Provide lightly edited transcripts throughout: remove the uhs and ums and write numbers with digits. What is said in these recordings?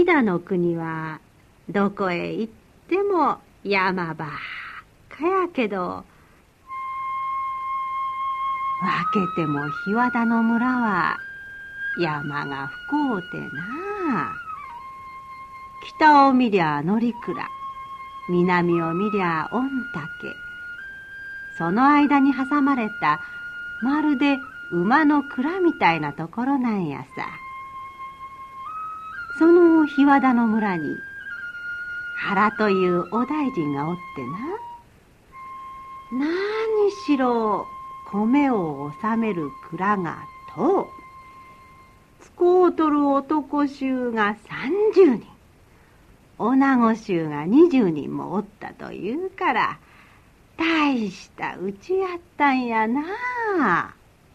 飛騨の国はどこへ行っても山ばっかやけど、分けても日和田の村は山が不幸てな。北を見りゃ乗鞍、南を見りゃ御嶽、その間に挟まれたまるで馬の蔵みたいなところなんやさ。その日和田の村に原というお大臣がおってな、何しろ米を納める蔵がと、使うとる男衆が30人、女子衆が20人もおったというから、大したうちやったんやな。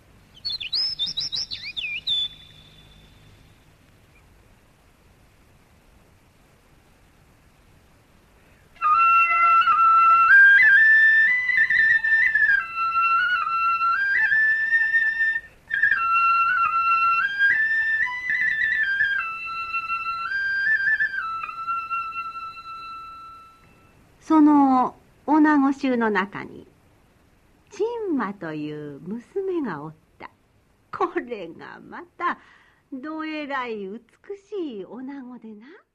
その女子衆の中に陳馬という娘がおった。これがまたどえらい美しい女子でな。